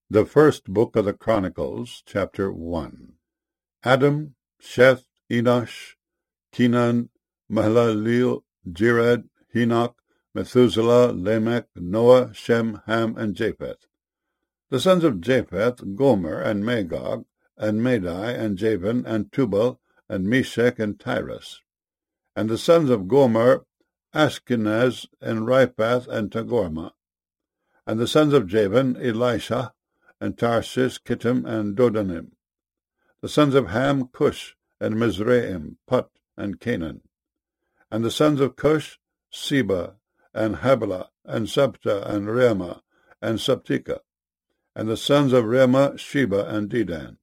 The first book of the Chronicles, chapter 1. Adam, Sheth, Enosh, Kenan, Mahalaleel, Jared, Enoch, Methuselah, Lamech, Noah, Shem, Ham, and Japheth. The sons of Japheth, Gomer, and Magog, and Madai, and Javan, and Tubal, and Meshech, and Tyrus. And the sons of Gomer, Ashkenaz, and Riphath, and Togarmah. And the sons of Javan, Elisha, and Tarshish, Kittim, and Dodanim. The sons of Ham, Cush, and Mizraim, Put, and Canaan. And the sons of Cush, Seba, and Havilah, and Sabta, and Reumah, and Sabtika. And the sons of Reumah, Sheba, and Dedan.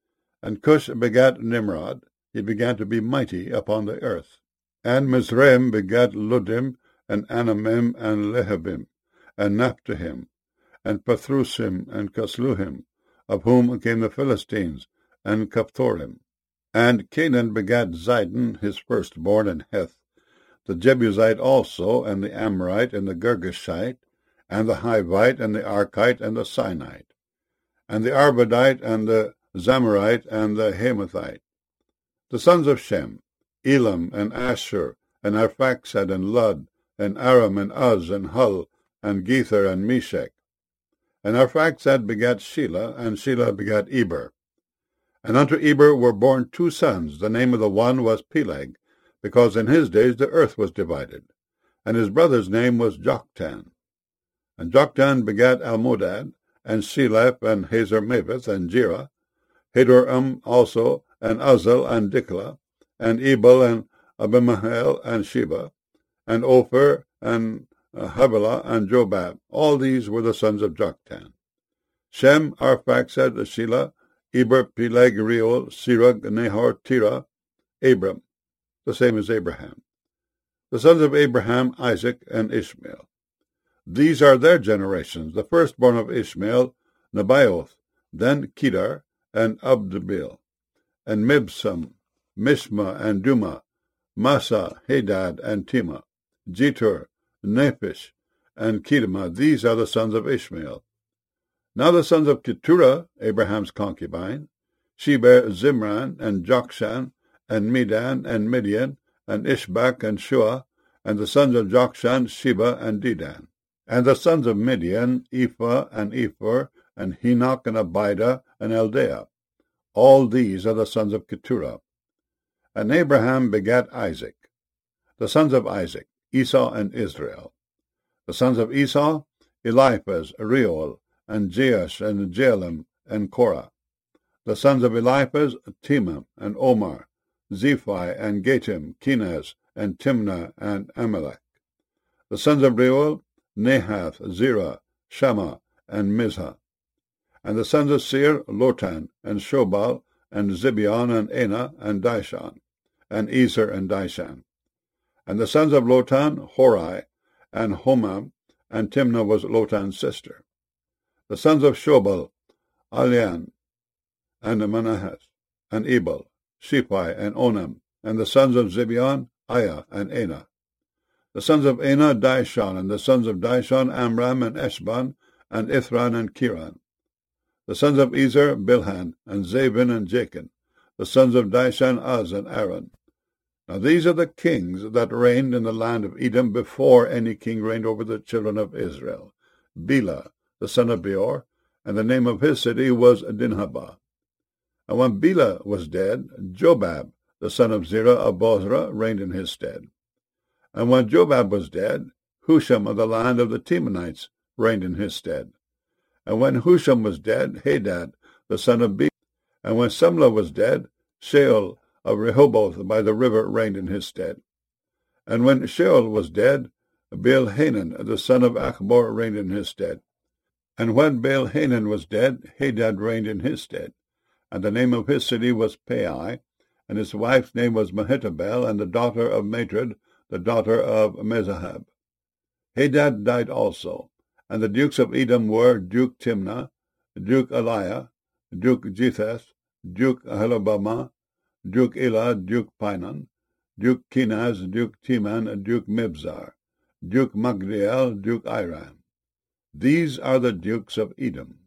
And Cush begat Nimrod. He began to be mighty upon the earth. And Mizraim begat Ludim, and Anamim, and Lehabim, and Naphtahim, and Pathrusim, and Casluhim, of whom came the Philistines, and Caphthorim. And Canaan begat Zidon, his firstborn, and Heth, the Jebusite also, and the Amorite, and the Girgashite, and the Hivite, and the Archite, and the Sinite, and the Arvadite, and the Zamorite, and the Hamathite. The sons of Shem, Elam, and Ashur, and Arphaxad, and Lud, and Aram, and Uz, and Hul, and Gether, and Meshech. And Arphaxad begat Shelah, and Shelah begat Eber. And unto Eber were born two sons. The name of the one was Peleg, because in his days the earth was divided. And his brother's name was Joktan. And Joktan begat Almodad, and Sheleph, and Hazarmaveth, and Jerah, Hadoram also, and Uzzal, and Diklah, and Ebal, and Abimael, and Sheba, and Ophir, and Havilah, and Jobab. All these were the sons of Joktan. Shem, Arphaxad, Shelah, Eber, Peleg, Reuel, Serug, Nahor, Terah, Abram, the same as Abraham. The sons of Abraham, Isaac, and Ishmael. These are their generations. The firstborn of Ishmael, Nebaioth, then Kedar, and Abdabil, and Mibsam, Mishma, and Duma, Massa, Hadad, and Tema, Jetur, Nephish, and Kedemah. These are the sons of Ishmael. Now the sons of Keturah, Abraham's concubine, Sheber, Zimran, and Jokshan, and Medan, and Midian, and Ishbak, and Shua, and the sons of Jokshan, Sheba, and Dedan. And the sons of Midian, Ephah, and Ephor, and Henoch, and Abidah, and Eldaah. All these are the sons of Keturah. And Abraham begat Isaac. The sons of Isaac, Esau, and Israel. The sons of Esau, Eliphaz, Reuel, and Jeush, and Jalam, and Korah. The sons of Eliphaz, Temah, and Omar, Zephi, and Gatim, Kenaz, and Timnah, and Amalek. The sons of Reuel, Nahath, Zerah, Shammah, and Mizah. And the sons of Seir, Lotan, and Shobal, and Zibeon, and Anah, and Dishon, and Ezer, and Dishan. And the sons of Lotan, Hori, and Homam, and Timnah was Lotan's sister. The sons of Shobal, Alian, and Manahath, and Ebal, Shephi, and Onam. And the sons of Zibeon, Aiah, and Anah. The sons of Anah, Dishon, and the sons of Dishon, Amram, and Eshban, and Ithran, and Kiran. The sons of Ezer, Bilhan, and Zabin, and Jachin. The sons of Dishan, Uz, and Aaron. Now these are the kings that reigned in the land of Edom before any king reigned over the children of Israel. Bela, the son of Beor, and the name of his city was Dinhabah. And when Bela was dead, Jobab, the son of Zerah of Bozrah, reigned in his stead. And when Jobab was dead, Husham of the land of the Temanites reigned in his stead. And when Husham was dead, Hadad, the son of Bela. And when Samlah was dead, Sheol of Rehoboth by the river reigned in his stead. And when Sheol was dead, Baal-Hanan, the son of Achbor, reigned in his stead. And when Baal-Hanan was dead, Hadad reigned in his stead. And the name of his city was Pai, and his wife's name was Mehetabel, and the daughter of Matred, the daughter of Mezahab. Hadad died also, and the dukes of Edom were Duke Timnah, Duke Eliah, Duke Jetheth, Duke Ahelabamah, Duke Elah, Duke Pinon, Duke Kenaz, Duke Teman, Duke Mibzar, Duke Magdiel, Duke Iram. These are the dukes of Edom.